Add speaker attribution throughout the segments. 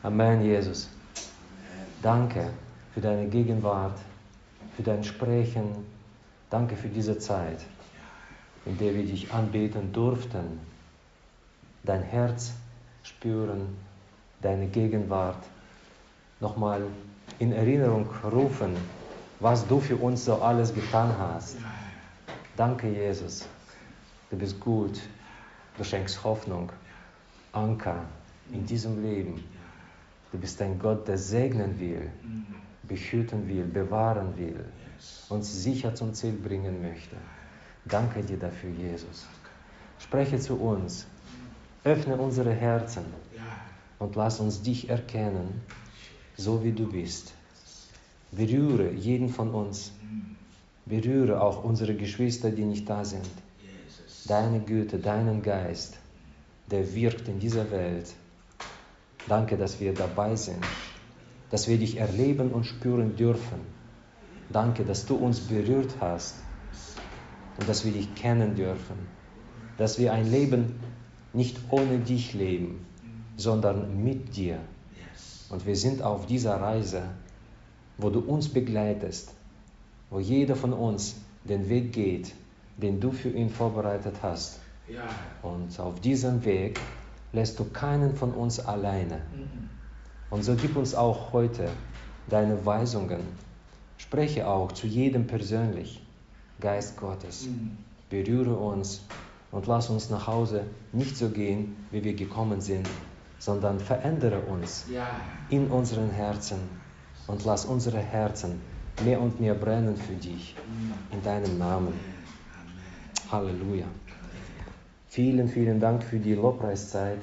Speaker 1: Amen, Jesus. Danke für deine Gegenwart, für dein Sprechen. Danke für diese Zeit, in der wir dich anbeten durften, dein Herz spüren, deine Gegenwart nochmal in Erinnerung rufen, was du für uns so alles getan hast. Danke, Jesus. Du bist gut. Du schenkst Hoffnung, Anker in diesem Leben. Du bist ein Gott, der segnen will, behüten will, bewahren will, uns sicher zum Ziel bringen möchte. Danke dir dafür, Jesus. Spreche zu uns, öffne unsere Herzen und lass uns dich erkennen, so wie du bist. Berühre jeden von uns. Berühre auch unsere Geschwister, die nicht da sind. Deine Güte, deinen Geist, der wirkt in dieser Welt. Danke, dass wir dabei sind, dass wir dich erleben und spüren dürfen. Danke, dass du uns berührt hast und dass wir dich kennen dürfen. Dass wir ein Leben nicht ohne dich leben, sondern mit dir. Und wir sind auf dieser Reise, wo du uns begleitest, wo jeder von uns den Weg geht, den du für ihn vorbereitet hast. Und auf diesem Weg lässt du keinen von uns alleine. Und so gib uns auch heute deine Weisungen. Spreche auch zu jedem persönlich. Geist Gottes, berühre uns und lass uns nach Hause nicht so gehen, wie wir gekommen sind, sondern verändere uns in unseren Herzen und lass unsere Herzen mehr und mehr brennen für dich. In deinem Namen. Halleluja. Vielen, vielen Dank für die Lobpreiszeit.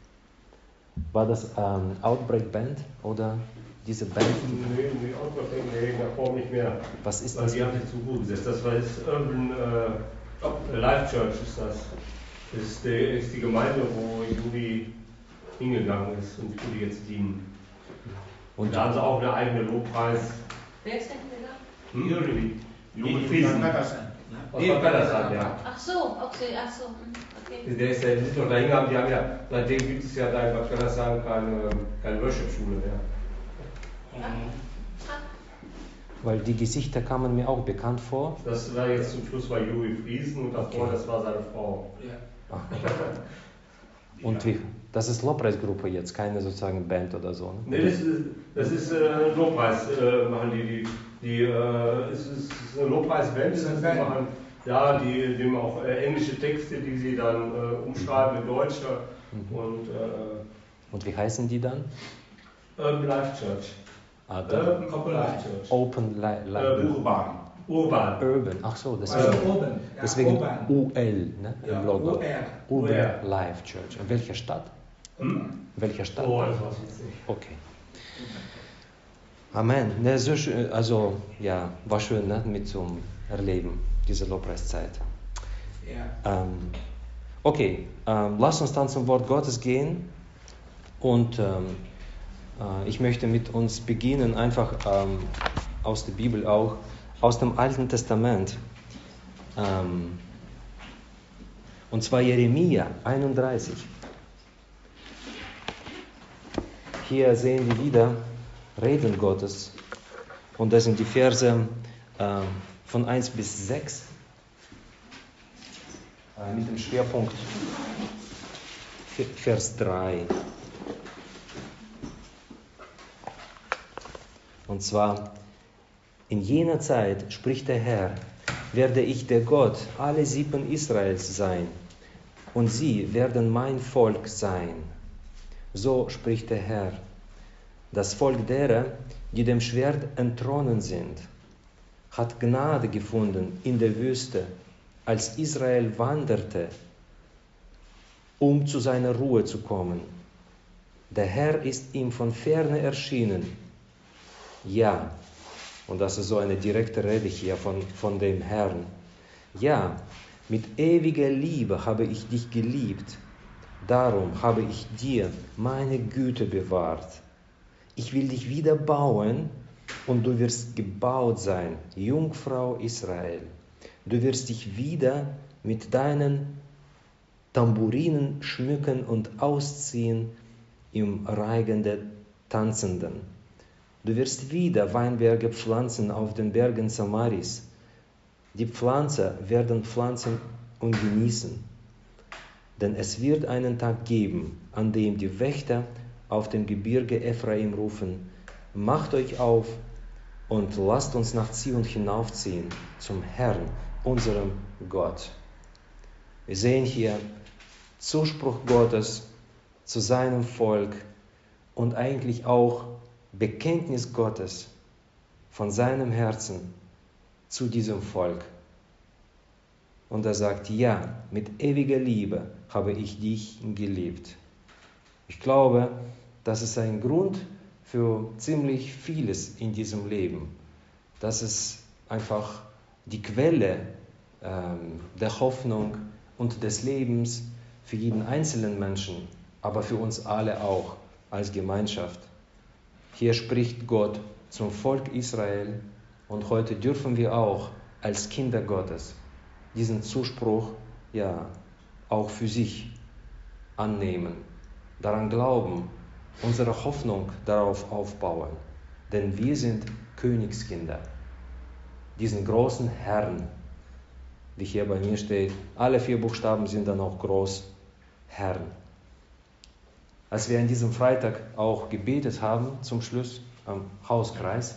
Speaker 1: War das Outbreak Band oder diese Band?
Speaker 2: Nee, Outbreak Band, nee, da brauche ich nicht mehr.
Speaker 1: Was ist
Speaker 2: Weil
Speaker 1: das?
Speaker 2: die haben sich zu gut gesetzt. Das war jetzt Urban Life Church ist das. Das ist die Gemeinde, wo Juli hingegangen ist und für die jetzt dienen. Und da haben sie auch eine eigene Lobpreis.
Speaker 3: Wer ist denn wieder?
Speaker 2: Juli.
Speaker 4: Juli
Speaker 2: Friesen. Aus Bad Pettersheim, ja.
Speaker 3: Ach so, okay. Okay.
Speaker 2: Der ist ja nicht noch dahin gegangen, die haben ja, seitdem gibt es ja da in Bad Pettersheim keine Worship-Schule mehr.
Speaker 1: Weil die Gesichter kamen mir auch bekannt vor.
Speaker 2: Das war jetzt zum Schluss bei Juri Friesen und davor, das war seine Frau.
Speaker 4: Ja.
Speaker 1: Und wie? Das ist Lobpreisgruppe jetzt, keine sozusagen Band oder so. Ne?
Speaker 2: Nee, das ist Lobpreis, machen die. Es ist eine Lobpreisband, die machen, ja, die nehmen auch englische Texte, die sie dann umschreiben in Deutsch.
Speaker 1: Und wie heißen die dann?
Speaker 2: Urban Life Church.
Speaker 4: Open Life
Speaker 2: Church.
Speaker 1: Open Life.
Speaker 2: Urban.
Speaker 1: Ach so,
Speaker 4: Deswegen
Speaker 1: UL, ne?
Speaker 4: Ja,
Speaker 1: Im Logo.
Speaker 4: UR.
Speaker 1: Urban Life Church. In welcher Stadt? Welcher Stadt?
Speaker 2: Oh, das weiß ich jetzt nicht.
Speaker 1: Okay. Amen. Ne, so schön, also ja, war schön, ne, mit zum Erleben dieser Lobpreiszeit.
Speaker 4: Ja.
Speaker 1: Okay, lass uns dann zum Wort Gottes gehen und ich möchte mit uns beginnen, einfach aus der Bibel auch, aus dem Alten Testament. Und zwar Jeremia 31. Hier sehen wir wieder Reden Gottes und das sind die Verse von 1 bis 6 mit dem Schwerpunkt Vers 3. Und zwar, in jener Zeit, spricht der Herr, werde ich der Gott aller Sippen Israels sein, und sie werden mein Volk sein. So spricht der Herr, das Volk derer, die dem Schwert entronnen sind, hat Gnade gefunden in der Wüste, als Israel wanderte, um zu seiner Ruhe zu kommen. Der Herr ist ihm von ferne erschienen. Ja, und das ist so eine direkte Rede hier von dem Herrn. Ja, mit ewiger Liebe habe ich dich geliebt, darum habe ich dir meine Güte bewahrt. Ich will dich wieder bauen und du wirst gebaut sein, Jungfrau Israel. Du wirst dich wieder mit deinen Tamburinen schmücken und ausziehen im Reigen der Tanzenden. Du wirst wieder Weinberge pflanzen auf den Bergen Samaris. Die Pflanzer werden pflanzen und genießen. Denn es wird einen Tag geben, an dem die Wächter auf dem Gebirge Ephraim rufen: Macht euch auf und lasst uns nach Zion hinaufziehen, zum Herrn, unserem Gott. Wir sehen hier Zuspruch Gottes zu seinem Volk und eigentlich auch Bekenntnis Gottes von seinem Herzen zu diesem Volk. Und er sagt: Ja, mit ewiger Liebe habe ich dich geliebt. Ich glaube, das ist ein Grund für ziemlich vieles in diesem Leben. Das ist einfach die Quelle der Hoffnung und des Lebens für jeden einzelnen Menschen, aber für uns alle auch als Gemeinschaft. Hier spricht Gott zum Volk Israel und heute dürfen wir auch als Kinder Gottes diesen Zuspruch auch für sich annehmen, daran glauben, unsere Hoffnung darauf aufbauen, denn wir sind Königskinder, diesen großen Herrn, wie hier bei mir steht, alle 4 Buchstaben sind dann auch groß, Herrn. Als wir an diesem Freitag auch gebetet haben, zum Schluss am Hauskreis,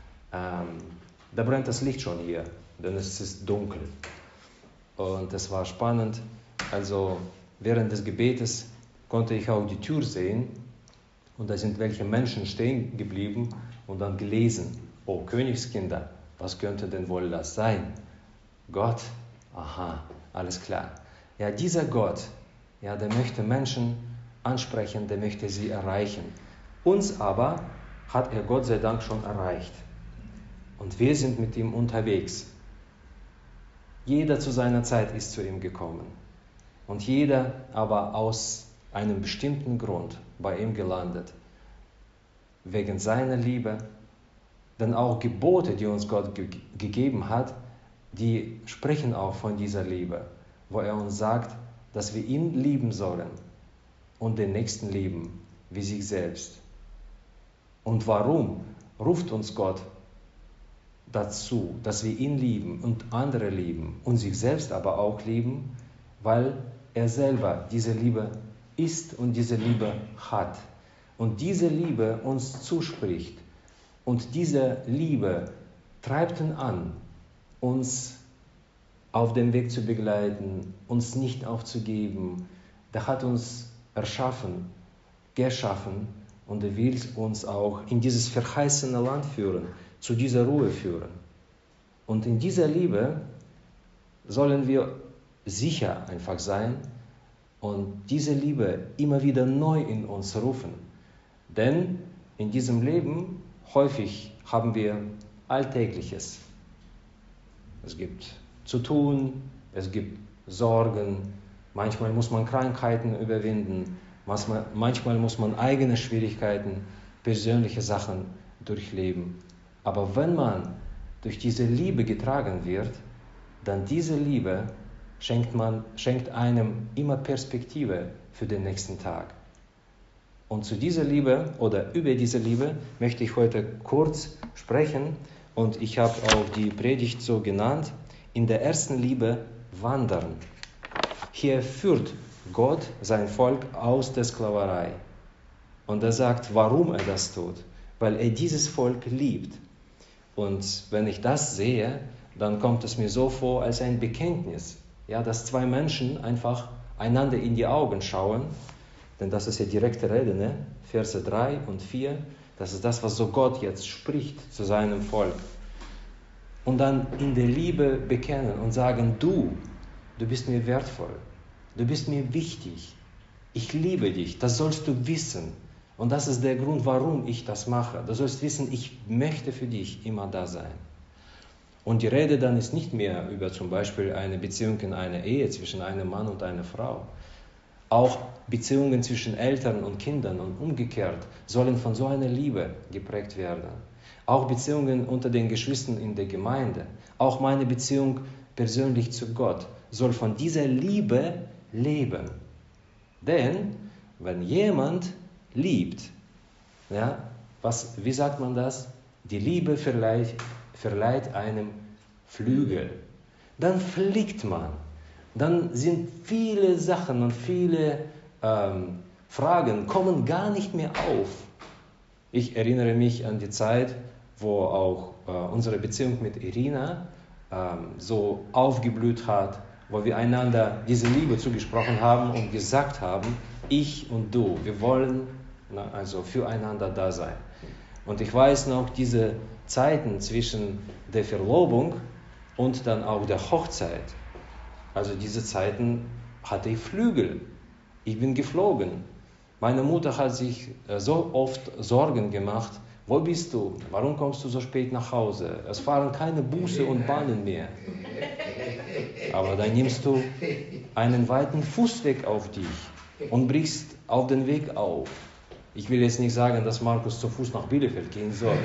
Speaker 1: da brennt das Licht schon hier, denn es ist dunkel. Und es war spannend, also während des Gebetes konnte ich auch die Tür sehen und da sind welche Menschen stehen geblieben und dann gelesen: Oh, Königskinder, was könnte denn wohl das sein? Gott? Aha, alles klar. Ja, dieser Gott, der möchte Menschen ansprechen, der möchte sie erreichen. Uns aber hat er Gott sei Dank schon erreicht. Und wir sind mit ihm unterwegs. Jeder zu seiner Zeit ist zu ihm gekommen. Und jeder aber aus einem bestimmten Grund bei ihm gelandet. Wegen seiner Liebe. Denn auch Gebote, die uns Gott gegeben hat, die sprechen auch von dieser Liebe, wo er uns sagt, dass wir ihn lieben sollen und den Nächsten lieben wie sich selbst. Und warum ruft uns Gott dazu, dass wir ihn lieben und andere lieben und sich selbst aber auch lieben? Weil er selber diese Liebe ist und diese Liebe hat. Und diese Liebe uns zuspricht. Und diese Liebe treibt ihn an, uns auf dem Weg zu begleiten, uns nicht aufzugeben. Der hat uns erschaffen, geschaffen und er will uns auch in dieses verheißene Land führen, zu dieser Ruhe führen. Und in dieser Liebe sollen wir sicher einfach sein und diese Liebe immer wieder neu in uns rufen. Denn in diesem Leben häufig haben wir Alltägliches. Es gibt zu tun, es gibt Sorgen, manchmal muss man Krankheiten überwinden, manchmal muss man eigene Schwierigkeiten, persönliche Sachen durchleben. Aber wenn man durch diese Liebe getragen wird, dann diese Liebe schenkt einem immer Perspektive für den nächsten Tag. Und zu dieser Liebe oder über diese Liebe möchte ich heute kurz sprechen und ich habe auch die Predigt so genannt: In der ersten Liebe wandern. Hier führt Gott sein Volk aus der Sklaverei. Und er sagt, warum er das tut. Weil er dieses Volk liebt. Und wenn ich das sehe, dann kommt es mir so vor als ein Bekenntnis. Ja, dass 2 Menschen einfach einander in die Augen schauen. Denn das ist ja direkte Rede, ne? Verse 3 und 4. Das ist das, was so Gott jetzt spricht zu seinem Volk. Und dann in der Liebe bekennen und sagen, du bist mir wertvoll, du bist mir wichtig, ich liebe dich, das sollst du wissen. Und das ist der Grund, warum ich das mache. Du sollst wissen, ich möchte für dich immer da sein. Und die Rede dann ist nicht mehr über zum Beispiel eine Beziehung in einer Ehe zwischen einem Mann und einer Frau. Auch Beziehungen zwischen Eltern und Kindern und umgekehrt sollen von so einer Liebe geprägt werden. Auch Beziehungen unter den Geschwistern in der Gemeinde, auch meine Beziehung persönlich zu Gott soll von dieser Liebe leben. Denn wenn jemand liebt, Ja? Wie sagt man das? Die Liebe verleiht einem Flügel. Dann fliegt man. Dann sind viele Sachen und viele Fragen kommen gar nicht mehr auf. Ich erinnere mich an die Zeit, wo auch unsere Beziehung mit Irina so aufgeblüht hat, wo wir einander diese Liebe zugesprochen haben und gesagt haben, ich und du, wir wollen also füreinander da sein. Und ich weiß noch, diese Zeiten zwischen der Verlobung und dann auch der Hochzeit, also diese Zeiten hatte ich Flügel. Ich bin geflogen. Meine Mutter hat sich so oft Sorgen gemacht, wo bist du? Warum kommst du so spät nach Hause? Es fahren keine Busse und Bahnen mehr. Aber dann nimmst du einen weiten Fußweg auf dich und brichst auf den Weg auf. Ich will jetzt nicht sagen, dass Markus zu Fuß nach Bielefeld gehen soll.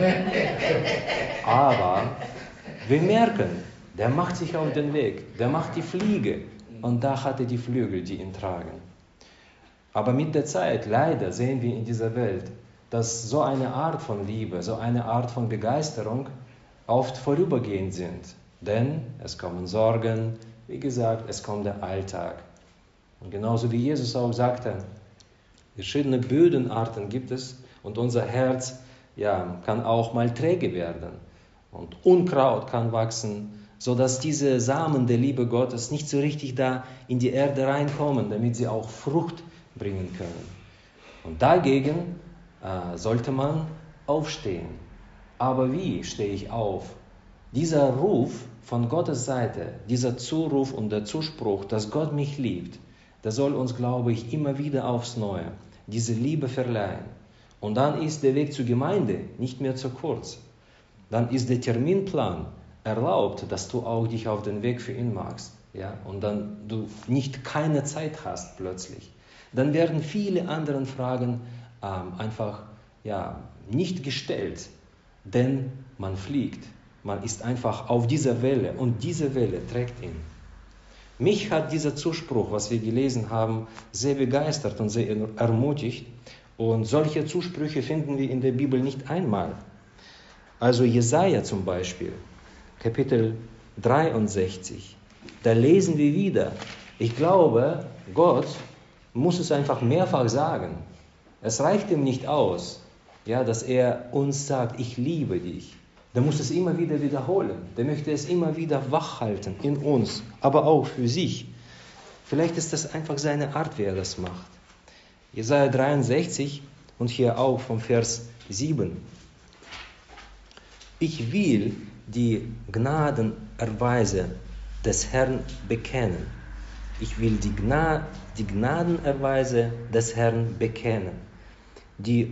Speaker 1: Aber wir merken, der macht sich auf den Weg, der macht die Fliege und da hat er die Flügel, die ihn tragen. Aber mit der Zeit, leider, sehen wir in dieser Welt, dass so eine Art von Liebe, so eine Art von Begeisterung oft vorübergehend sind. Denn es kommen Sorgen, wie gesagt, es kommt der Alltag. Und genauso wie Jesus auch sagte, verschiedene Bödenarten gibt es und unser Herz kann auch mal träge werden. Und Unkraut kann wachsen, sodass diese Samen der Liebe Gottes nicht so richtig da in die Erde reinkommen, damit sie auch Frucht bringen können. Und dagegen sollte man aufstehen. Aber wie stehe ich auf? Dieser Ruf von Gottes Seite, dieser Zuruf und der Zuspruch, dass Gott mich liebt, der soll uns, glaube ich, immer wieder aufs Neue diese Liebe verleihen. Und dann ist der Weg zur Gemeinde nicht mehr zu kurz. Dann ist der Terminplan erlaubt, dass du auch dich auf den Weg für ihn machst. Ja? Und dann du keine Zeit hast plötzlich. Dann werden viele andere Fragen einfach nicht gestellt, denn man fliegt. Man ist einfach auf dieser Welle und diese Welle trägt ihn. Mich hat dieser Zuspruch, was wir gelesen haben, sehr begeistert und sehr ermutigt. Und solche Zusprüche finden wir in der Bibel nicht einmal. Also Jesaja zum Beispiel, Kapitel 63, da lesen wir wieder. Ich glaube, Gott muss es einfach mehrfach sagen. Es reicht ihm nicht aus, dass er uns sagt, ich liebe dich. Der muss es immer wieder wiederholen. Der möchte es immer wieder wachhalten in uns, aber auch für sich. Vielleicht ist das einfach seine Art, wie er das macht. Jesaja 63 und hier auch vom Vers 7. Ich will die Gnadenerweise des Herrn bekennen. Ich will die Gnadenerweise des Herrn bekennen. Die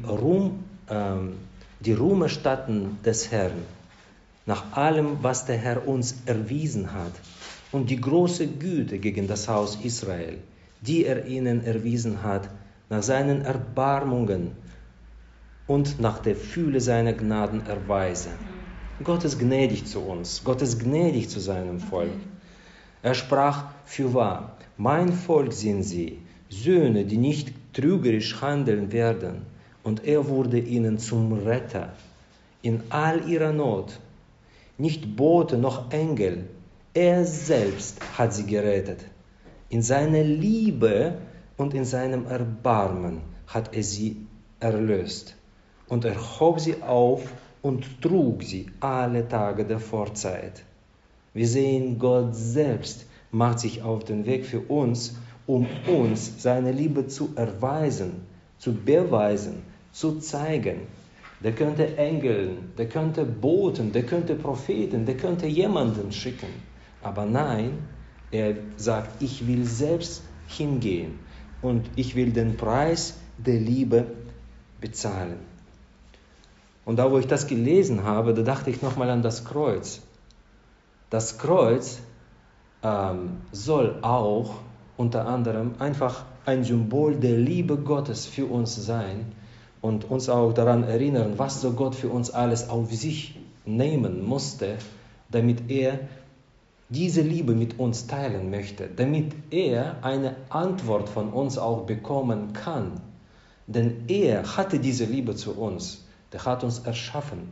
Speaker 1: Ruhmestatten des Herrn, nach allem, was der Herr uns erwiesen hat, und die große Güte gegen das Haus Israel, die er ihnen erwiesen hat, nach seinen Erbarmungen und nach der Fülle seiner Gnadenerweise. Gott ist gnädig zu uns, Gott ist gnädig zu seinem Volk. Er sprach, fürwahr, mein Volk sind sie, Söhne, die nicht trügerisch handeln werden, und er wurde ihnen zum Retter in all ihrer Not. Nicht Bote noch Engel, er selbst hat sie gerettet. In seiner Liebe und in seinem Erbarmen hat er sie erlöst und erhob sie auf und trug sie alle Tage der Vorzeit. Wir sehen, Gott selbst macht sich auf den Weg für uns, um uns seine Liebe zu erweisen, zu beweisen, zu zeigen. Der könnte Engeln, der könnte Boten, der könnte Propheten, der könnte jemanden schicken. Aber nein, er sagt, ich will selbst hingehen und ich will den Preis der Liebe bezahlen. Und da, wo ich das gelesen habe, da dachte ich nochmal an das Kreuz. Das Kreuz soll auch unter anderem einfach ein Symbol der Liebe Gottes für uns sein und uns auch daran erinnern, was so Gott für uns alles auf sich nehmen musste, damit er diese Liebe mit uns teilen möchte, damit er eine Antwort von uns auch bekommen kann. Denn er hatte diese Liebe zu uns. Der hat uns erschaffen.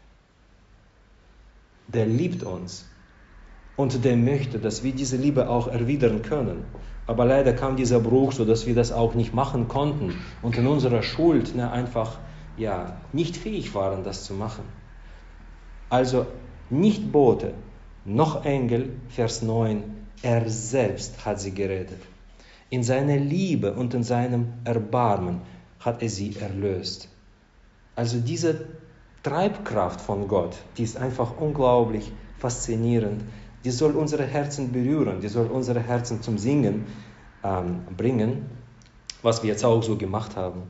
Speaker 1: Der liebt uns. Und der möchte, dass wir diese Liebe auch erwidern können. Aber leider kam dieser Bruch, sodass wir das auch nicht machen konnten. Und in unserer Schuld einfach nicht fähig waren, das zu machen. Also nicht Bote, noch Engel, Vers 9, er selbst hat sie gerettet. In seiner Liebe und in seinem Erbarmen hat er sie erlöst. Also diese Treibkraft von Gott, die ist einfach unglaublich faszinierend. Die soll unsere Herzen berühren, die soll unsere Herzen zum Singen bringen, was wir jetzt auch so gemacht haben.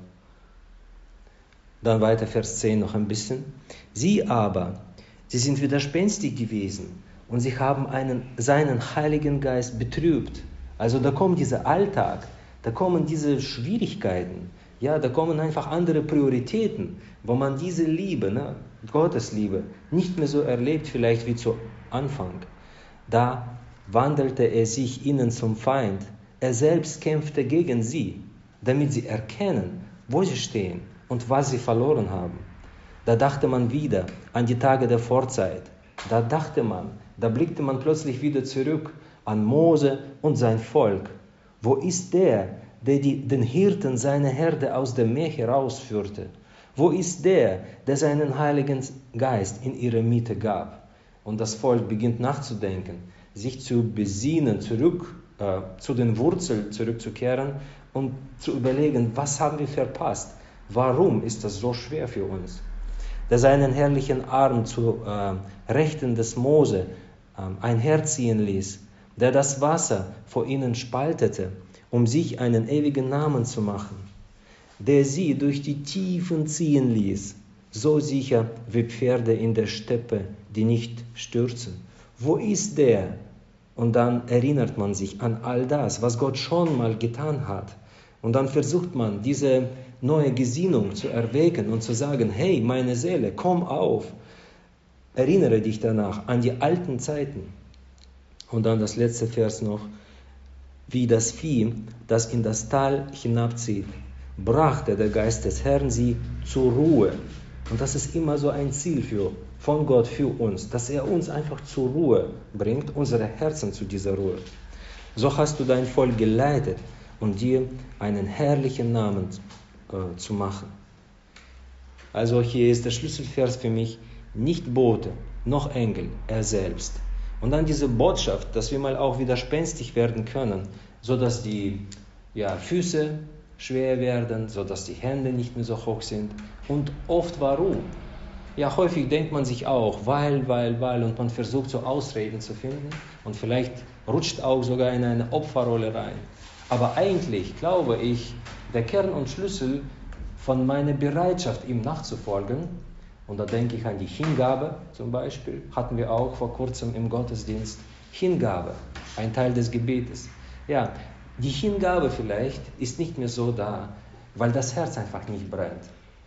Speaker 1: Dann weiter Vers 10 noch ein bisschen. Sie aber, sie sind widerspenstig gewesen und sie haben seinen Heiligen Geist betrübt. Also da kommt dieser Alltag, da kommen diese Schwierigkeiten, da kommen einfach andere Prioritäten, wo man diese Liebe, Gottes Liebe, nicht mehr so erlebt vielleicht wie zu Anfang. Da wandelte er sich ihnen zum Feind. Er selbst kämpfte gegen sie, damit sie erkennen, wo sie stehen und was sie verloren haben. Da dachte man wieder an die Tage der Vorzeit. Da blickte man plötzlich wieder zurück an Mose und sein Volk. Wo ist der den Hirten seine Herde aus dem Meer herausführte? Wo ist der seinen Heiligen Geist in ihre Mitte gab? Und das Volk beginnt nachzudenken, sich zu besinnen, zurück zu den Wurzeln zurückzukehren und zu überlegen, was haben wir verpasst? Warum ist das so schwer für uns? Der seinen herrlichen Arm zu Rechten des Mose einherziehen ließ, der das Wasser vor ihnen spaltete, um sich einen ewigen Namen zu machen, der sie durch die Tiefen ziehen ließ, so sicher wie Pferde in der Steppe, die nicht stürzen. Wo ist der? Und dann erinnert man sich an all das, was Gott schon mal getan hat. Und dann versucht man, diese neue Gesinnung zu erwecken und zu sagen, hey, meine Seele, komm auf. Erinnere dich danach an die alten Zeiten. Und dann das letzte Vers noch. Wie das Vieh, das in das Tal hinabzieht, brachte der Geist des Herrn sie zur Ruhe. Und das ist immer so ein Ziel von Gott für uns, dass er uns einfach zur Ruhe bringt, unsere Herzen zu dieser Ruhe. So hast du dein Volk geleitet, um dir einen herrlichen Namen zu machen. Also hier ist der Schlüsselvers für mich, nicht Bote, noch Engel, er selbst. Und dann diese Botschaft, dass wir mal auch widerspenstig werden können, sodass die Füße schwer werden, sodass die Hände nicht mehr so hoch sind. Und oft warum? Häufig denkt man sich auch, weil, und man versucht so Ausreden zu finden und vielleicht rutscht auch sogar in eine Opferrolle rein. Aber eigentlich glaube ich, der Kern und Schlüssel von meiner Bereitschaft, ihm nachzufolgen, und da denke ich an die Hingabe zum Beispiel, hatten wir auch vor kurzem im Gottesdienst, Hingabe, ein Teil des Gebetes. Die Hingabe vielleicht ist nicht mehr so da, weil das Herz einfach nicht brennt.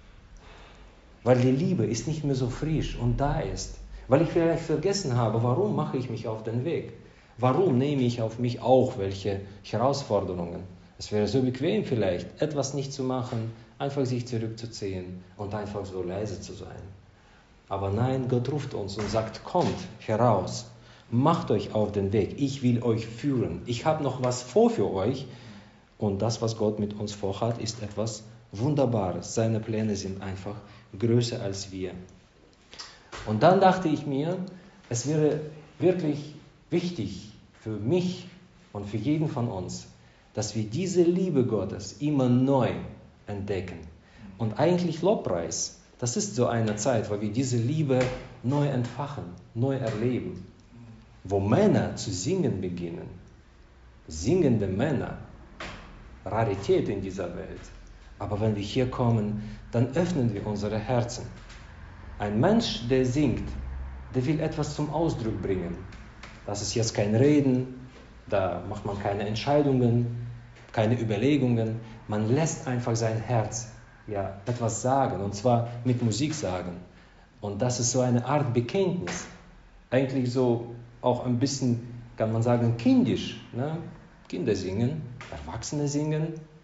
Speaker 1: Weil die Liebe ist nicht mehr so frisch und da ist. Weil ich vielleicht vergessen habe, warum mache ich mich auf den Weg? Warum nehme ich auf mich auch welche Herausforderungen? Es wäre so bequem vielleicht, etwas nicht zu machen, einfach sich zurückzuziehen und einfach so leise zu sein. Aber nein, Gott ruft uns und sagt, kommt heraus, macht euch auf den Weg, ich will euch führen. Ich habe noch was vor für euch und das, was Gott mit uns vorhat, ist etwas Wunderbares. Seine Pläne sind einfach größer als wir. Und dann dachte ich mir, es wäre wirklich wichtig für mich und für jeden von uns, dass wir diese Liebe Gottes immer neu entdecken. Und eigentlich Lobpreis, das ist so eine Zeit, wo wir diese Liebe neu entfachen, neu erleben. Wo Männer zu singen beginnen. Singende Männer. Rarität in dieser Welt. Aber wenn wir hier kommen, dann öffnen wir unsere Herzen. Ein Mensch, der singt, der will etwas zum Ausdruck bringen. Das ist jetzt kein Reden, da macht man keine Entscheidungen, keine Überlegungen. Man lässt einfach sein Herz etwas sagen, und zwar mit Musik sagen. Und das ist so eine Art Bekenntnis. Eigentlich so auch ein bisschen, kann man sagen, kindisch. Ne? Kinder singen, Erwachsene singen,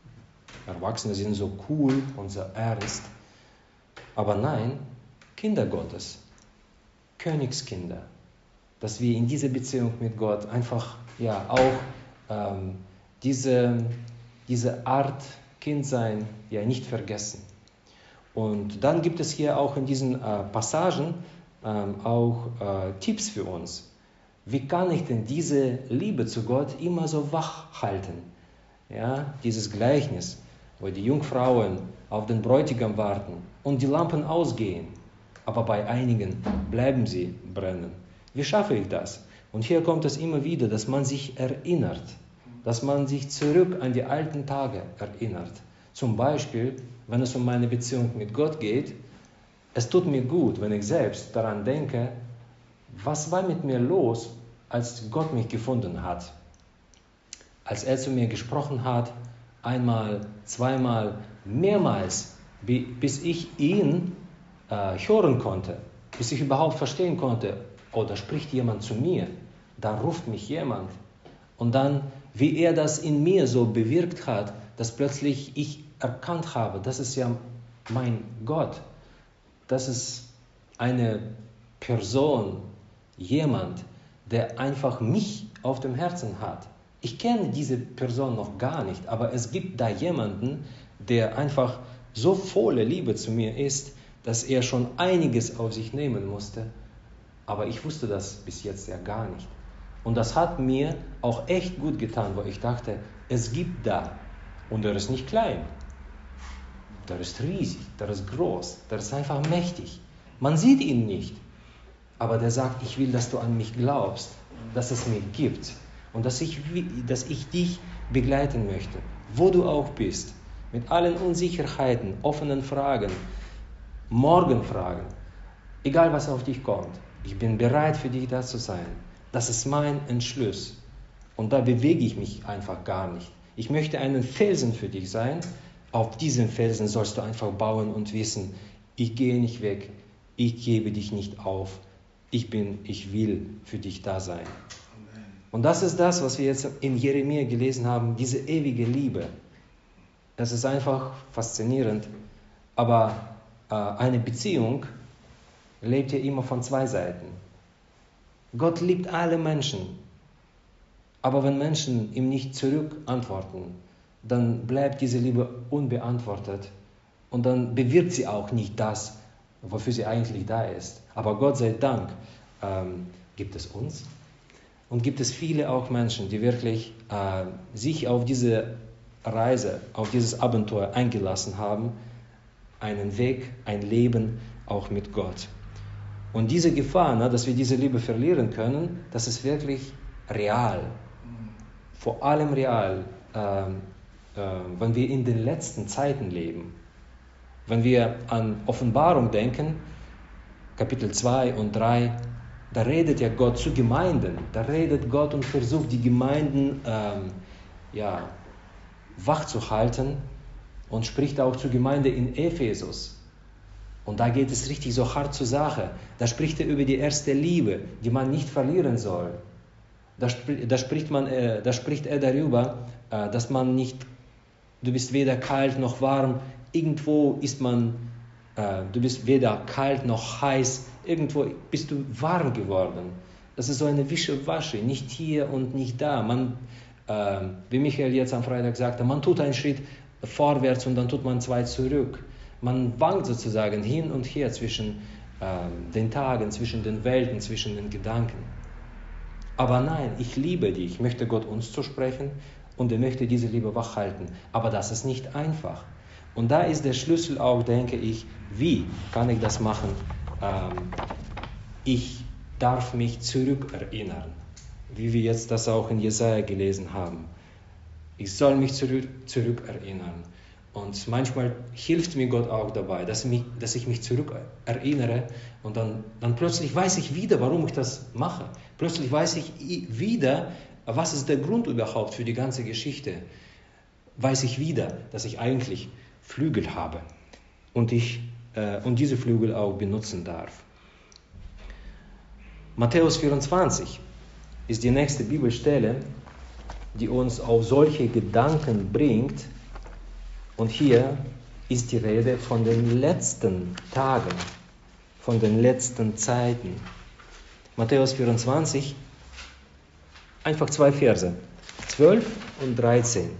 Speaker 1: Erwachsene sind so cool und so ernst. Aber nein, Kinder Gottes, Königskinder, dass wir in dieser Beziehung mit Gott einfach auch diese Art Kind sein nicht vergessen. Und dann gibt es hier auch in diesen Passagen auch Tipps für uns. Wie kann ich denn diese Liebe zu Gott immer so wach halten? Ja, dieses Gleichnis, wo die Jungfrauen auf den Bräutigam warten und die Lampen ausgehen, aber bei einigen bleiben sie brennen. Wie schaffe ich das? Und hier kommt es immer wieder, dass man sich erinnert, dass man sich zurück an die alten Tage erinnert. Zum Beispiel, wenn es um meine Beziehung mit Gott geht, es tut mir gut, wenn ich selbst daran denke, was war mit mir los, als Gott mich gefunden hat. Als er zu mir gesprochen hat, einmal, zweimal, mehrmals, bis ich ihn hören konnte, bis ich überhaupt verstehen konnte, oh, da spricht jemand zu mir, da ruft mich jemand. Und dann, wie er das in mir so bewirkt hat, dass plötzlich ich erkannt habe, das ist ja mein Gott. Das ist eine Person, jemand, der einfach mich auf dem Herzen hat. Ich kenne diese Person noch gar nicht, aber es gibt da jemanden, der einfach so voller Liebe zu mir ist, dass er schon einiges auf sich nehmen musste. Aber ich wusste das bis jetzt ja gar nicht. Und das hat mir auch echt gut getan, wo ich dachte, es gibt da, und er ist nicht klein, der ist riesig, der ist groß, der ist einfach mächtig. Man sieht ihn nicht, aber der sagt, ich will, dass du an mich glaubst, dass es mich gibt und dass ich dich begleiten möchte, wo du auch bist, mit allen Unsicherheiten, offenen Fragen, Morgenfragen, egal was auf dich kommt. Ich bin bereit für dich da zu sein. Das ist mein Entschluss. Und da bewege ich mich einfach gar nicht. Ich möchte einen Felsen für dich sein. Auf diesem Felsen sollst du einfach bauen und wissen, ich gehe nicht weg, ich gebe dich nicht auf. Ich will für dich da sein. Und das ist das, was wir jetzt in Jeremia gelesen haben, diese ewige Liebe. Das ist einfach faszinierend. Aber eine Beziehung lebt ja immer von zwei Seiten. Gott liebt alle Menschen. Aber wenn Menschen ihm nicht zurück antworten, dann bleibt diese Liebe unbeantwortet. Und dann bewirkt sie auch nicht das, wofür sie eigentlich da ist. Aber Gott sei Dank gibt es uns. Und gibt es viele auch Menschen, die wirklich sich auf diese Reise, auf dieses Abenteuer eingelassen haben, einen Weg, ein Leben auch mit Gott. Und diese Gefahr, dass wir diese Liebe verlieren können, das ist wirklich real. Vor allem real, wenn wir in den letzten Zeiten leben. Wenn wir an Offenbarung denken, Kapitel 2 und 3, da redet ja Gott zu Gemeinden. Da redet Gott und versucht, die Gemeinden wach zu halten und spricht auch zur Gemeinde in Ephesus. Und da geht es richtig so hart zur Sache. Da spricht er über die erste Liebe, die man nicht verlieren soll. Da spricht er darüber, dass man nicht, du bist weder kalt noch warm, irgendwo ist man, du bist weder kalt noch heiß, irgendwo bist du warm geworden. Das ist so eine Wischiwaschi, nicht hier und nicht da. Wie Michael jetzt am Freitag sagte, man tut einen Schritt vorwärts und dann tut man zwei zurück. Man wankt sozusagen hin und her zwischen den Tagen, zwischen den Welten, zwischen den Gedanken. Aber nein, ich liebe dich, ich möchte Gott uns zusprechen und er möchte diese Liebe wachhalten. Aber das ist nicht einfach. Und da ist der Schlüssel auch, denke ich, wie kann ich das machen? Ich darf mich zurückerinnern, wie wir jetzt das auch in Jesaja gelesen haben. Ich soll mich zurückerinnern. Und manchmal hilft mir Gott auch dabei, dass ich mich zurückerinnere und dann plötzlich weiß ich wieder, warum ich das mache. Plötzlich weiß ich wieder, was ist der Grund überhaupt für die ganze Geschichte. Weiß ich wieder, dass ich eigentlich Flügel habe und diese Flügel auch benutzen darf. Matthäus 24 ist die nächste Bibelstelle, die uns auf solche Gedanken bringt. Und hier ist die Rede von den letzten Tagen, von den letzten Zeiten. Matthäus 24, einfach 2 Verse, 12 und 13.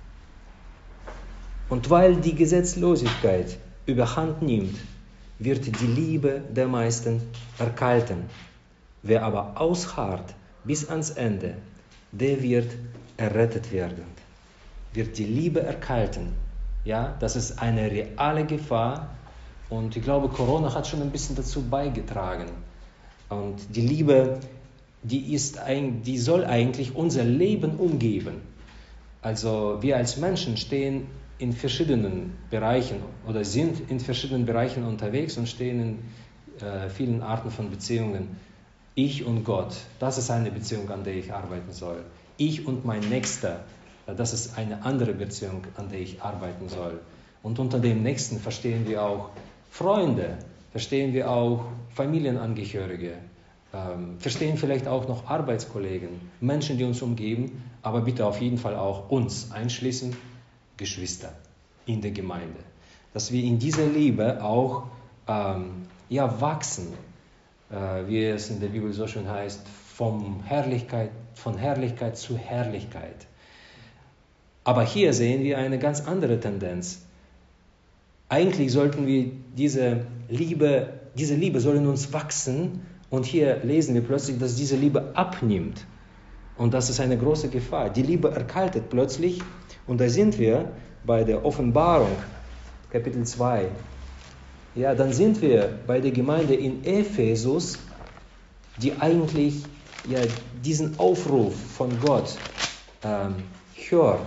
Speaker 1: Und weil die Gesetzlosigkeit überhand nimmt, wird die Liebe der meisten erkalten. Wer aber ausharrt bis ans Ende, der wird errettet werden. Wird die Liebe erkalten. Ja, das ist eine reale Gefahr. Und ich glaube, Corona hat schon ein bisschen dazu beigetragen. Und die Liebe, die soll eigentlich unser Leben umgeben. Also wir als Menschen stehen in verschiedenen Bereichen oder sind in verschiedenen Bereichen unterwegs und stehen in vielen Arten von Beziehungen. Ich und Gott, das ist eine Beziehung, an der ich arbeiten soll. Ich und mein Nächster, das ist eine andere Beziehung, an der ich arbeiten soll. Und unter dem Nächsten verstehen wir auch Freunde, verstehen wir auch Familienangehörige, verstehen vielleicht auch noch Arbeitskollegen, Menschen, die uns umgeben, aber bitte auf jeden Fall auch uns einschließen, Geschwister in der Gemeinde. Dass wir in dieser Liebe auch wachsen, wie es in der Bibel so schön heißt, von Herrlichkeit zu Herrlichkeit. Aber hier sehen wir eine ganz andere Tendenz. Eigentlich sollten wir diese Liebe soll in uns wachsen, und hier lesen wir plötzlich, dass diese Liebe abnimmt. Und das ist eine große Gefahr. Die Liebe erkaltet plötzlich, und da sind wir bei der Offenbarung, Kapitel 2. Ja, dann sind wir bei der Gemeinde in Ephesus, die eigentlich diesen Aufruf von Gott hört.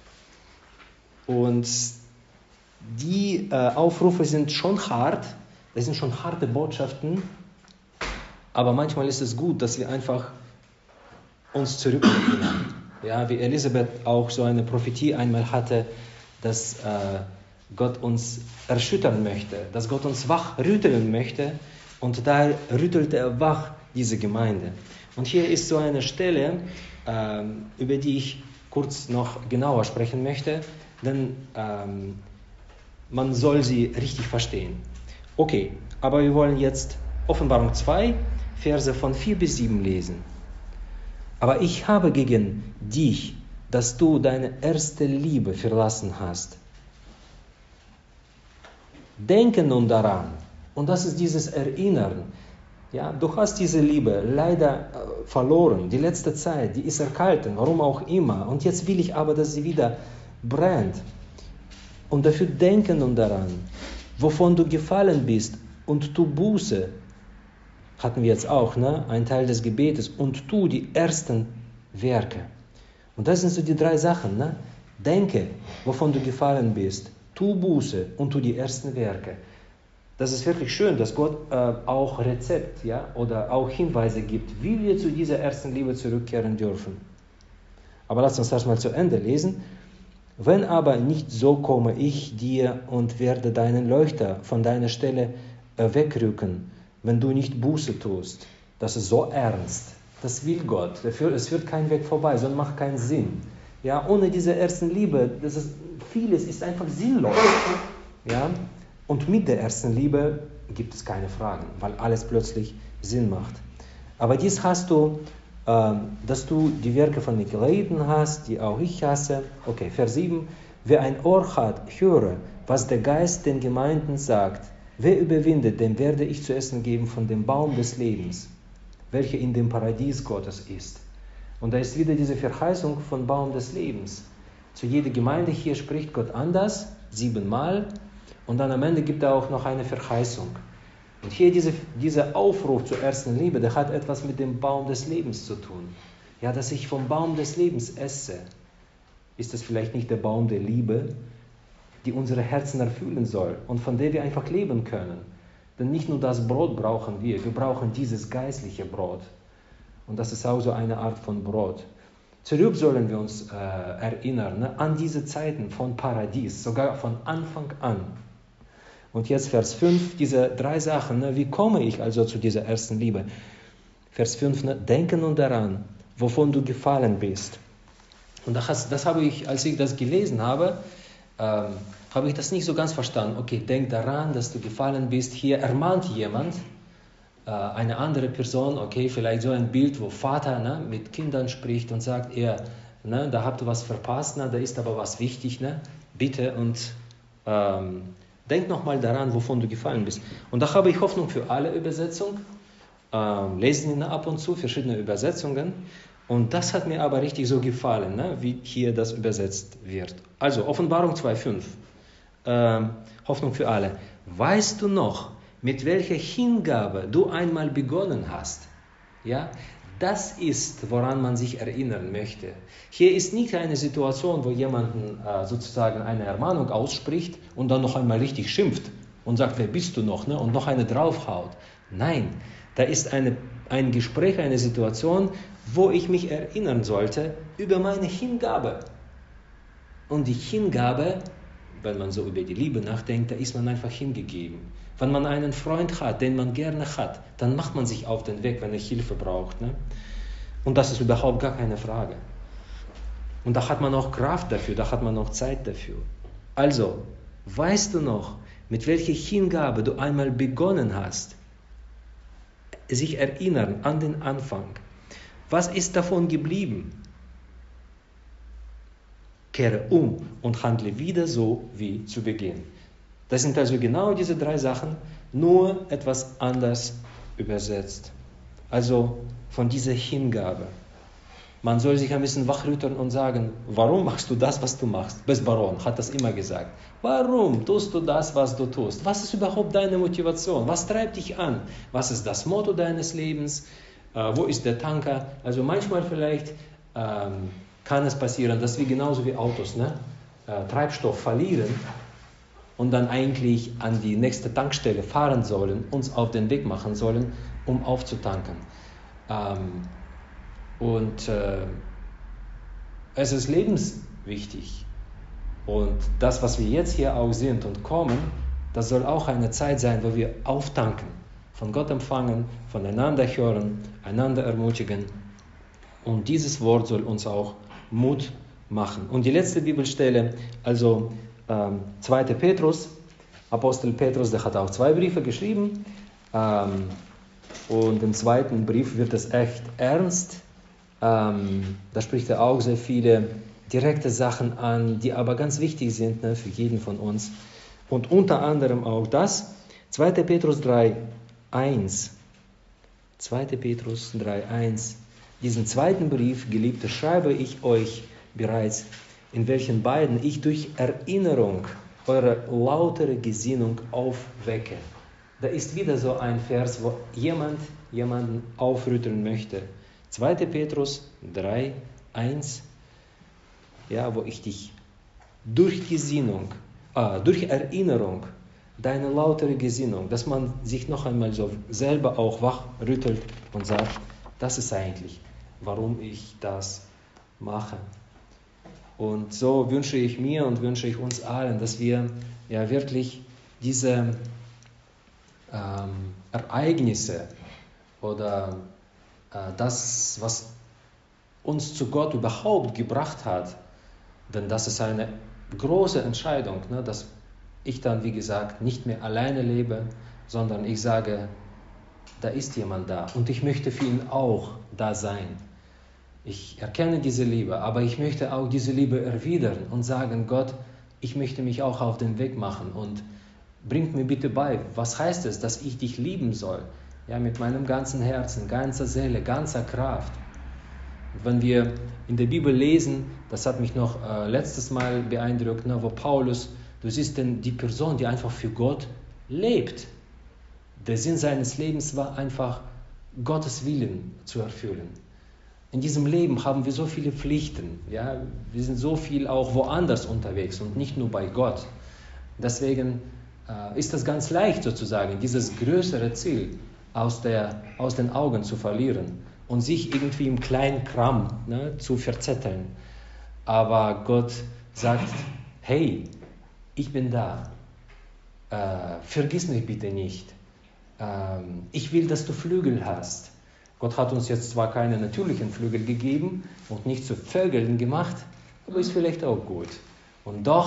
Speaker 1: Und die Aufrufe sind schon hart, das sind schon harte Botschaften, aber manchmal ist es gut, dass wir einfach uns zurückerinnern. Ja, wie Elisabeth auch so eine Prophetie einmal hatte, dass Gott uns erschüttern möchte, dass Gott uns wachrütteln möchte, und da rüttelte er wach diese Gemeinde. Und hier ist so eine Stelle, über die ich kurz noch genauer sprechen möchte, denn man soll sie richtig verstehen. Okay, aber wir wollen jetzt Offenbarung 2, Verse von 4 bis 7 lesen. Aber ich habe gegen dich, dass du deine erste Liebe verlassen hast. Denke nun daran, und das ist dieses Erinnern. Ja, du hast diese Liebe leider verloren, die letzte Zeit, die ist erkalten, warum auch immer. Und jetzt will ich aber, dass sie wieder brennt. Und dafür denke nun daran, wovon du gefallen bist, und tu Buße. Hatten wir jetzt auch, ein Teil des Gebetes, und tu die ersten Werke. Und das sind so die 3 Sachen. Denke, wovon du gefallen bist, tu Buße und tu die ersten Werke. Das ist wirklich schön, dass Gott auch Rezept, oder auch Hinweise gibt, wie wir zu dieser ersten Liebe zurückkehren dürfen. Aber lasst uns das mal zu Ende lesen. Wenn aber nicht so, komme ich dir und werde deinen Leuchter von deiner Stelle wegrücken, wenn du nicht Buße tust. Das ist so ernst. Das will Gott. Es führt kein Weg vorbei, sondern macht keinen Sinn. Ja, ohne diese ersten Liebe, vieles ist einfach sinnlos. Ja? Und mit der ersten Liebe gibt es keine Fragen, weil alles plötzlich Sinn macht. Aber dies hast du, dass du die Werke von den Gelehrten hast, die auch ich hasse. Okay, Vers 7. Wer ein Ohr hat, höre, was der Geist den Gemeinden sagt. Wer überwindet, dem werde ich zu essen geben von dem Baum des Lebens, welcher in dem Paradies Gottes ist. Und da ist wieder diese Verheißung von Baum des Lebens. Zu jeder Gemeinde hier spricht Gott anders, 7-mal. Und dann am Ende gibt er auch noch eine Verheißung. Und hier dieser Aufruf zur ersten Liebe, der hat etwas mit dem Baum des Lebens zu tun. Ja, dass ich vom Baum des Lebens esse. Ist das vielleicht nicht der Baum der Liebe, die unsere Herzen erfüllen soll und von der wir einfach leben können? Denn nicht nur das Brot brauchen wir brauchen dieses geistliche Brot. Und das ist auch so eine Art von Brot. Zurück sollen wir uns erinnern an diese Zeiten von Paradies, sogar von Anfang an. Und jetzt Vers 5, diese 3 Sachen, wie komme ich also zu dieser ersten Liebe? Vers 5, denke nun daran, wovon du gefallen bist. Und das habe ich, als ich das gelesen habe, habe ich das nicht so ganz verstanden. Okay, denk daran, dass du gefallen bist. Hier ermahnt jemand eine andere Person, okay, vielleicht so ein Bild, wo Vater mit Kindern spricht und sagt, da habt ihr was verpasst, da ist aber was wichtig, bitte und denk nochmal daran, wovon du gefallen bist. Und da habe ich Hoffnung für alle Übersetzungen, lesen ihn ab und zu, verschiedene Übersetzungen. Und das hat mir aber richtig so gefallen, wie hier das übersetzt wird. Also Offenbarung 2,5, Hoffnung für alle. Weißt du noch, mit welcher Hingabe du einmal begonnen hast? Ja, das ist, woran man sich erinnern möchte. Hier ist nicht eine Situation, wo jemanden sozusagen eine Ermahnung ausspricht und dann noch einmal richtig schimpft und sagt, wer bist du noch, und noch eine draufhaut. Nein, da ist ein Gespräch, eine Situation, wo ich mich erinnern sollte über meine Hingabe. Und die Hingabe, wenn man so über die Liebe nachdenkt, da ist man einfach hingegeben. Wenn man einen Freund hat, den man gerne hat, dann macht man sich auf den Weg, wenn er Hilfe braucht. Und das ist überhaupt gar keine Frage. Und da hat man auch Kraft dafür, da hat man auch Zeit dafür. Also, weißt du noch, mit welcher Hingabe du einmal begonnen hast? Sich erinnern an den Anfang. Was ist davon geblieben? Kehre um und handle wieder so wie zu Beginn. Das sind also genau diese 3 Sachen, nur etwas anders übersetzt. Also von dieser Hingabe. Man soll sich ein bisschen wachrütteln und sagen, warum machst du das, was du machst? Bess Baron hat das immer gesagt. Warum tust du das, was du tust? Was ist überhaupt deine Motivation? Was treibt dich an? Was ist das Motto deines Lebens? Wo ist der Tanker? Also manchmal vielleicht kann es passieren, dass wir genauso wie Autos Treibstoff verlieren und dann eigentlich an die nächste Tankstelle fahren sollen, uns auf den Weg machen sollen, um aufzutanken. Es ist lebenswichtig. Und das, was wir jetzt hier auch sind und kommen, das soll auch eine Zeit sein, wo wir auftanken, von Gott empfangen, voneinander hören, einander ermutigen. Und dieses Wort soll uns auch Mut machen. Und die letzte Bibelstelle, also 2. Petrus, Apostel Petrus, der hat auch 2 Briefe geschrieben. Und im 2. Brief wird es echt ernst. Da spricht er auch sehr viele direkte Sachen an, die aber ganz wichtig sind für jeden von uns. Und unter anderem auch das, 2. Petrus 3,1. 2. Petrus 3,1. Diesen 2. Brief, Geliebte, schreibe ich euch bereits, in welchen beiden ich durch Erinnerung eure lautere Gesinnung aufwecke. Da ist wieder so ein Vers, wo jemanden aufrütteln möchte. 2. Petrus 3,1, wo ich dich durch Erinnerung, deine lautere Gesinnung, dass man sich noch einmal so selber auch wachrüttelt und sagt, das ist eigentlich, warum ich das mache. Und so wünsche ich mir und wünsche ich uns allen, dass wir wirklich diese Ereignisse oder das, was uns zu Gott überhaupt gebracht hat, denn das ist eine große Entscheidung, dass ich dann, wie gesagt, nicht mehr alleine lebe, sondern ich sage, da ist jemand da und ich möchte für ihn auch da sein. Ich erkenne diese Liebe, aber ich möchte auch diese Liebe erwidern und sagen, Gott, ich möchte mich auch auf den Weg machen und bring mir bitte bei, was heißt es, dass ich dich lieben soll? Mit meinem ganzen Herzen, ganzer Seele, ganzer Kraft. Und wenn wir in der Bibel lesen, das hat mich noch letztes Mal beeindruckt, wo Paulus, du siehst denn die Person, die einfach für Gott lebt. Der Sinn seines Lebens war einfach, Gottes Willen zu erfüllen. In diesem Leben haben wir so viele Pflichten. Wir sind so viel auch woanders unterwegs und nicht nur bei Gott. Deswegen ist das ganz leicht sozusagen, dieses größere Ziel aus den Augen zu verlieren und sich irgendwie im kleinen Kram zu verzetteln. Aber Gott sagt, hey, ich bin da. Vergiss mich bitte nicht. Ich will, dass du Flügel hast. Gott hat uns jetzt zwar keine natürlichen Flügel gegeben und nicht zu Vögeln gemacht, aber ist vielleicht auch gut. Und doch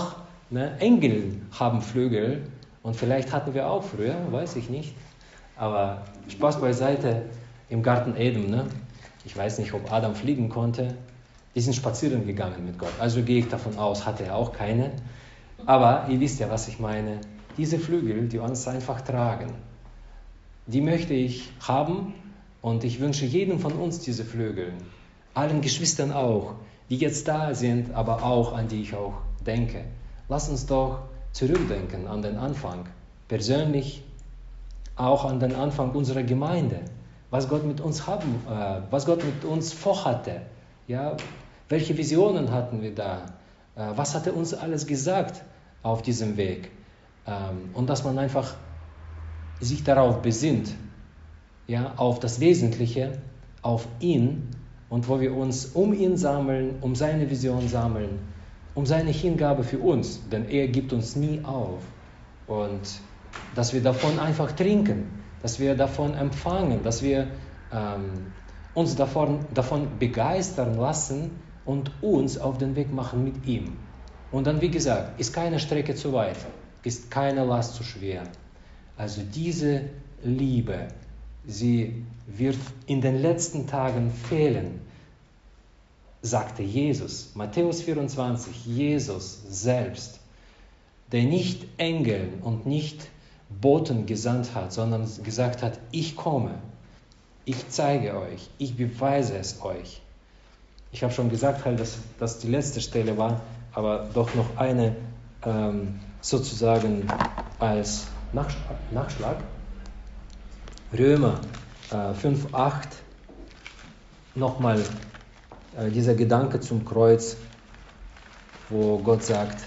Speaker 1: Ne? Engel haben Flügel und vielleicht hatten wir auch früher, weiß ich nicht. Aber Spaß beiseite, im Garten Eden, ne? Ich weiß nicht, ob Adam fliegen konnte. Die sind spazieren gegangen mit Gott. Also gehe ich davon aus, hatte er auch keine. Aber ihr wisst ja, was ich meine. Diese Flügel, die uns einfach tragen, die möchte ich haben und ich wünsche jedem von uns diese Flügel. Allen Geschwistern auch, die jetzt da sind, aber auch an die ich auch denke. Lass uns doch zurückdenken an den Anfang. Persönlich auch an den Anfang unserer Gemeinde. Was Gott mit uns vorhatte. Ja, welche Visionen hatten wir da? Was hat er uns alles gesagt auf diesem Weg? Und dass man einfach sich darauf besinnt, ja, auf das Wesentliche, auf ihn, und wo wir uns um ihn sammeln, um seine Vision sammeln, um seine Hingabe für uns, denn er gibt uns nie auf. Und dass wir davon einfach trinken, dass wir davon empfangen, dass wir uns davon begeistern lassen und uns auf den Weg machen mit ihm. Und dann, wie gesagt, ist keine Strecke zu weit, ist keine Last zu schwer. Also diese Liebe, sie wird in den letzten Tagen fehlen, sagte Jesus. Matthäus 24, Jesus selbst, der nicht Engeln und nicht Boten gesandt hat, sondern gesagt hat, ich komme, ich zeige euch, ich beweise es euch. Ich habe schon gesagt, halt, dass das die letzte Stelle war, aber doch noch eine sozusagen als Nachschlag. Römer 5,8, nochmal dieser Gedanke zum Kreuz, wo Gott sagt,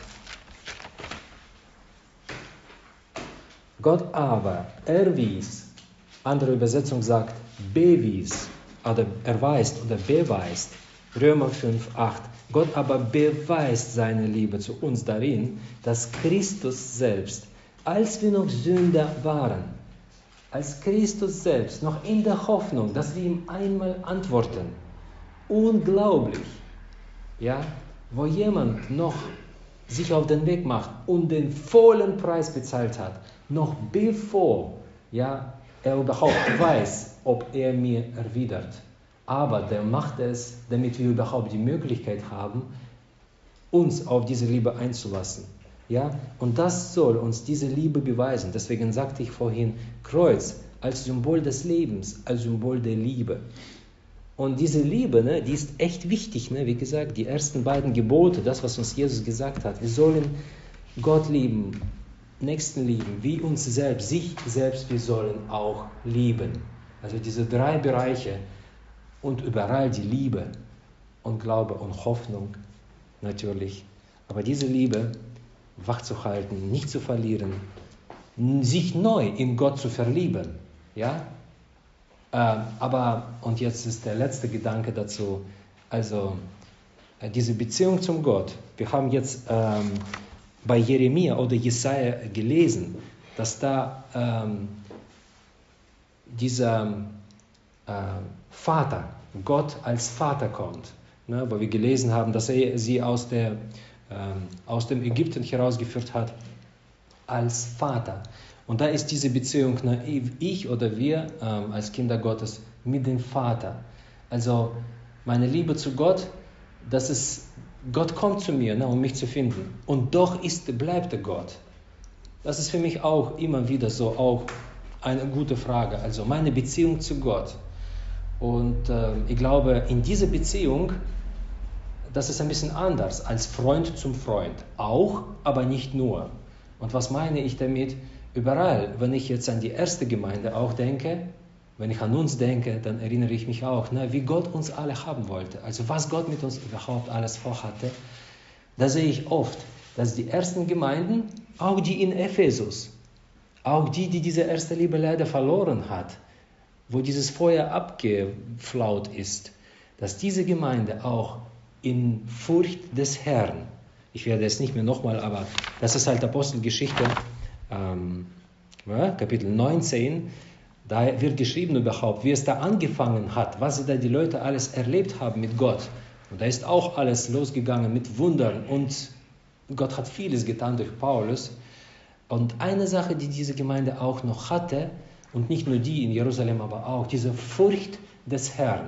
Speaker 1: Gott aber erwies, andere Übersetzung sagt, bewies, oder erweist oder beweist, Römer 5,8, Gott aber beweist seine Liebe zu uns darin, dass Christus selbst, als wir noch Sünder waren, als Christus selbst, noch in der Hoffnung, dass wir ihm einmal antworten, unglaublich, ja, wo jemand noch sich auf den Weg macht und den vollen Preis bezahlt hat, noch bevor, ja, er überhaupt weiß, ob er mir erwidert. Aber der macht es, damit wir überhaupt die Möglichkeit haben, uns auf diese Liebe einzulassen. Ja? Und das soll uns diese Liebe beweisen. Deswegen sagte ich vorhin, Kreuz als Symbol des Lebens, als Symbol der Liebe. Und diese Liebe, ne, die ist echt wichtig. Ne? Wie gesagt, die ersten beiden Gebote, das, was uns Jesus gesagt hat. Wir sollen Gott lieben, Nächsten lieben, wie uns selbst, sich selbst, wir sollen auch lieben. Also diese drei Bereiche und überall die Liebe und Glaube und Hoffnung natürlich. Aber diese Liebe wachzuhalten, nicht zu verlieren, sich neu in Gott zu verlieben. Ja? Aber, und jetzt ist der letzte Gedanke dazu, also diese Beziehung zum Gott. Wir haben jetzt bei Jeremia oder Jesaja gelesen, dass da dieser Vater, Gott als Vater kommt. Ne, wo wir gelesen haben, dass er sie aus dem Ägypten herausgeführt hat als Vater. Und da ist diese Beziehung, ne, ich oder wir als Kinder Gottes mit dem Vater. Also meine Liebe zu Gott, das ist, Gott kommt zu mir, ne, um mich zu finden. Und doch bleibt er Gott. Das ist für mich auch immer wieder so auch eine gute Frage. Also meine Beziehung zu Gott. Und ich glaube, in dieser Beziehung, das ist ein bisschen anders als Freund zum Freund. Auch, aber nicht nur. Und was meine ich damit? Überall, wenn ich jetzt an die erste Gemeinde auch denke, wenn ich an uns denke, dann erinnere ich mich auch, ne, wie Gott uns alle haben wollte. Also was Gott mit uns überhaupt alles vorhatte. Da sehe ich oft, dass die ersten Gemeinden, auch die in Ephesus, auch die diese erste Liebe leider verloren hat, wo dieses Feuer abgeflaut ist, dass diese Gemeinde auch in Furcht des Herrn, ich werde es nicht mehr nochmal, aber das ist halt Apostelgeschichte, Kapitel 19, da wird geschrieben überhaupt, wie es da angefangen hat, was da die Leute alles erlebt haben mit Gott. Und da ist auch alles losgegangen mit Wundern und Gott hat vieles getan durch Paulus. Und eine Sache, die diese Gemeinde auch noch hatte, und nicht nur die in Jerusalem, aber auch diese Furcht des Herrn.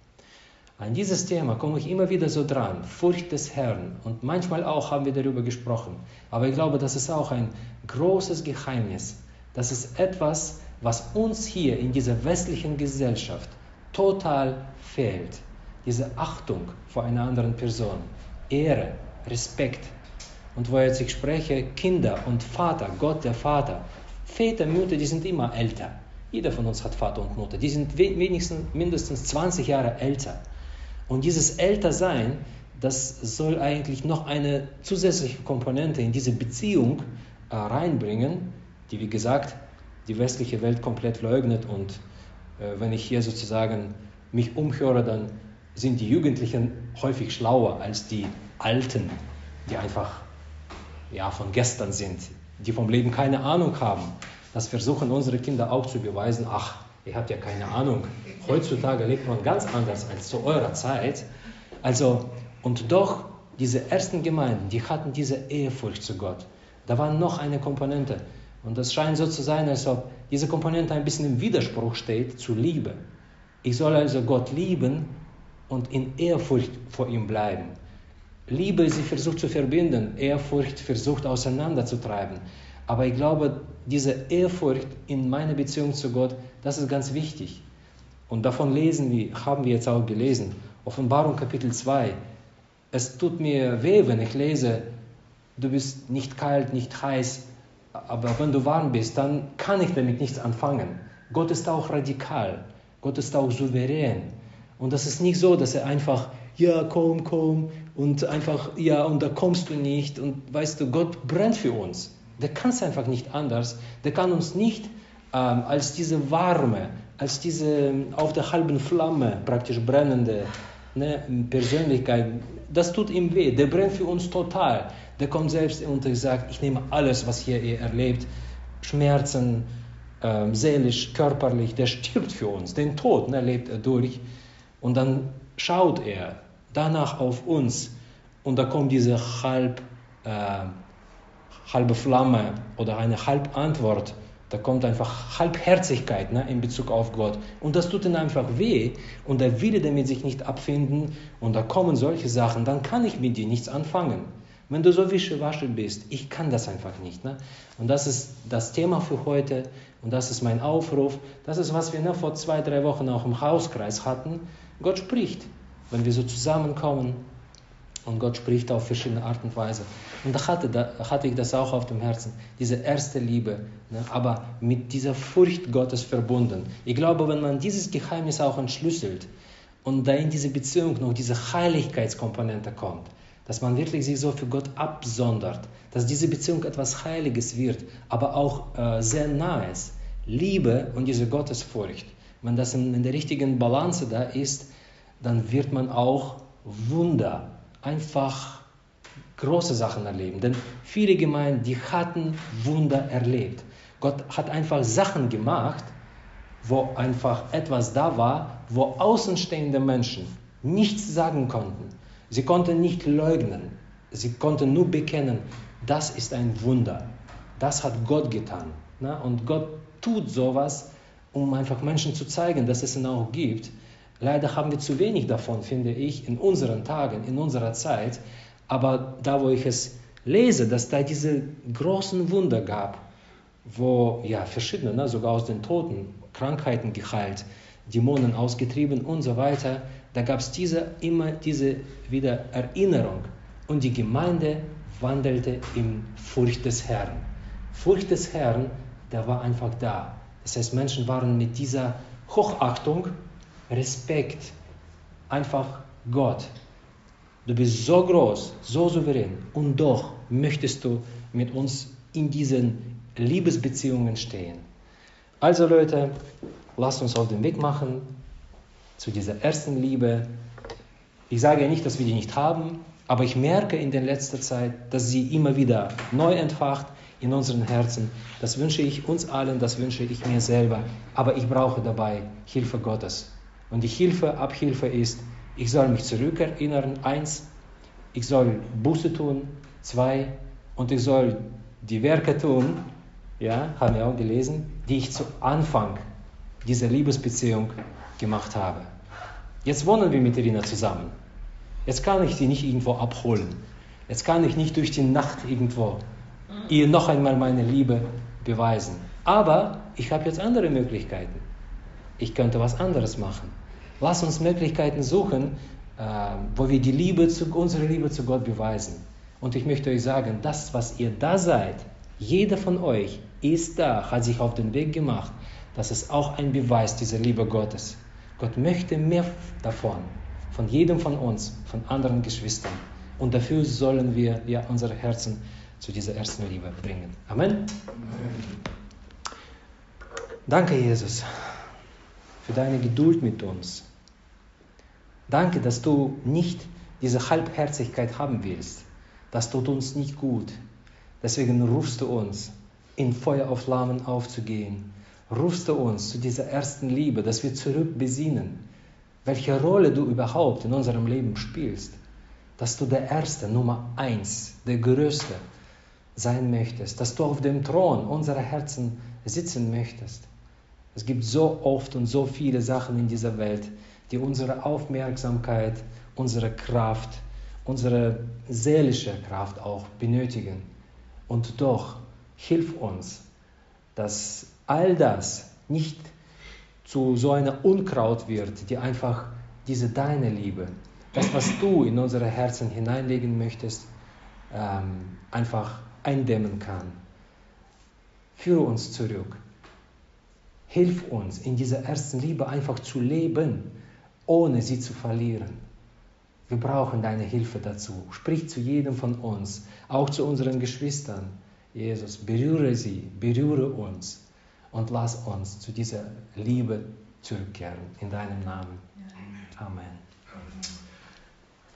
Speaker 1: An dieses Thema komme ich immer wieder so dran, Furcht des Herrn. Und manchmal auch haben wir darüber gesprochen. Aber ich glaube, das ist auch ein großes Geheimnis. Das ist etwas, was uns hier in dieser westlichen Gesellschaft total fehlt. Diese Achtung vor einer anderen Person, Ehre, Respekt. Und wo jetzt ich spreche, Kinder und Vater, Gott der Vater. Väter, Mütter, die sind immer älter. Jeder von uns hat Vater und Mutter. Die sind mindestens 20 Jahre älter. Und dieses Ältersein, das soll eigentlich noch eine zusätzliche Komponente in diese Beziehung reinbringen, die, wie gesagt, die westliche Welt komplett leugnet. Und wenn ich hier sozusagen mich umhöre, dann sind die Jugendlichen häufig schlauer als die Alten, die einfach von gestern sind, die vom Leben keine Ahnung haben. Das versuchen unsere Kinder auch zu beweisen. Ach, ihr habt ja keine Ahnung. Heutzutage lebt man ganz anders als zu eurer Zeit. Also, und doch, diese ersten Gemeinden, die hatten diese Ehrfurcht zu Gott. Da war noch eine Komponente. Und das scheint so zu sein, als ob diese Komponente ein bisschen im Widerspruch steht zu Liebe. Ich soll also Gott lieben und in Ehrfurcht vor ihm bleiben. Liebe, sie versucht zu verbinden, Ehrfurcht versucht auseinanderzutreiben. Aber ich glaube, diese Ehrfurcht in meiner Beziehung zu Gott, das ist ganz wichtig. Und davon haben wir jetzt auch gelesen, Offenbarung Kapitel 2. Es tut mir weh, wenn ich lese, du bist nicht kalt, nicht heiß, aber wenn du warm bist, dann kann ich damit nichts anfangen. Gott ist auch radikal, Gott ist auch souverän. Und das ist nicht so, dass er einfach, ja, komm, und einfach, ja, und da kommst du nicht. Und weißt du, Gott brennt für uns. Der kann es einfach nicht anders. Der kann uns nicht als diese warme, als diese auf der halben Flamme praktisch brennende Persönlichkeit, das tut ihm weh. Der brennt für uns total. Der kommt selbst und sagt, ich nehme alles, was ihr erlebt, Schmerzen, seelisch, körperlich, der stirbt für uns. Den Tod lebt er durch. Und dann schaut er danach auf uns und da kommt diese halbe Flamme oder eine Halbantwort. Da kommt einfach Halbherzigkeit in Bezug auf Gott. Und das tut ihm einfach weh und er will damit sich nicht abfinden und da kommen solche Sachen, dann kann ich mit dir nichts anfangen. Wenn du so wischiwaschi bist, ich kann das einfach nicht. Und das ist das Thema für heute und das ist mein Aufruf. Das ist, was wir vor 2-3 Wochen auch im Hauskreis hatten. Gott spricht, wenn wir so zusammenkommen und Gott spricht auf verschiedene Art und Weise. Und da hatte ich das auch auf dem Herzen, diese erste Liebe, aber mit dieser Furcht Gottes verbunden. Ich glaube, wenn man dieses Geheimnis auch entschlüsselt und da in diese Beziehung noch diese Heiligkeitskomponente kommt, dass man wirklich sich so für Gott absondert, dass diese Beziehung etwas Heiliges wird, aber auch sehr nahes. Liebe und diese Gottesfurcht. Wenn das in der richtigen Balance da ist, dann wird man auch Wunder, einfach große Sachen erleben. Denn viele Gemeinden, die hatten Wunder erlebt. Gott hat einfach Sachen gemacht, wo einfach etwas da war, wo außenstehende Menschen nichts sagen konnten. Sie konnten nicht leugnen. Sie konnten nur bekennen, das ist ein Wunder. Das hat Gott getan. Und Gott tut sowas, um einfach Menschen zu zeigen, dass es ihn auch gibt. Leider haben wir zu wenig davon, finde ich, in unseren Tagen, in unserer Zeit. Aber da, wo ich es lese, dass da diese großen Wunder gab, wo verschiedene, sogar aus den Toten, Krankheiten geheilt, Dämonen ausgetrieben und so weiter, da gab es immer diese wieder Erinnerung. Und die Gemeinde wandelte in Furcht des Herrn. Furcht des Herrn, der war einfach da. Das heißt, Menschen waren mit dieser Hochachtung, Respekt, einfach Gott. Du bist so groß, so souverän und doch möchtest du mit uns in diesen Liebesbeziehungen stehen. Also Leute, lasst uns auf den Weg machen zu dieser ersten Liebe. Ich sage ja nicht, dass wir die nicht haben, aber ich merke in der letzten Zeit, dass sie immer wieder neu entfacht in unseren Herzen. Das wünsche ich uns allen, das wünsche ich mir selber, aber ich brauche dabei Hilfe Gottes. Und die Abhilfe ist, ich soll mich zurückerinnern, 1, ich soll Buße tun, 2, und ich soll die Werke tun, ja, haben wir auch gelesen, die ich zu Anfang dieser Liebesbeziehung gemacht habe. Jetzt wohnen wir mit Irina zusammen. Jetzt kann ich sie nicht irgendwo abholen. Jetzt kann ich nicht durch die Nacht irgendwo ihr noch einmal meine Liebe beweisen. Aber ich habe jetzt andere Möglichkeiten. Ich könnte was anderes machen. Lass uns Möglichkeiten suchen, wo wir unsere Liebe zu Gott beweisen. Und ich möchte euch sagen, das, was ihr da seid, jeder von euch ist da, hat sich auf den Weg gemacht. Das ist auch ein Beweis dieser Liebe Gottes. Gott möchte mehr davon, von jedem von uns, von anderen Geschwistern. Und dafür sollen wir ja unsere Herzen zu dieser ersten Liebe bringen. Amen. Danke, Jesus, für deine Geduld mit uns. Danke, dass du nicht diese Halbherzigkeit haben willst. Das tut uns nicht gut. Deswegen rufst du uns, in Feuer auf Flammen aufzugehen. Rufst du uns zu dieser ersten Liebe, dass wir zurückbesinnen, welche Rolle du überhaupt in unserem Leben spielst. Dass du der Erste, Nummer 1, der Größte sein möchtest. Dass du auf dem Thron unserer Herzen sitzen möchtest. Es gibt so oft und so viele Sachen in dieser Welt, die unsere Aufmerksamkeit, unsere Kraft, unsere seelische Kraft auch benötigen. Und doch, hilf uns, dass all das nicht zu so einer Unkraut wird, die einfach diese deine Liebe, das, was du in unsere Herzen hineinlegen möchtest, einfach eindämmen kann. Führe uns zurück. Hilf uns, in dieser ersten Liebe einfach zu leben, ohne sie zu verlieren. Wir brauchen deine Hilfe dazu. Sprich zu jedem von uns, auch zu unseren Geschwistern. Jesus, berühre sie, berühre uns und lass uns zu dieser Liebe zurückkehren. In deinem Namen. Amen.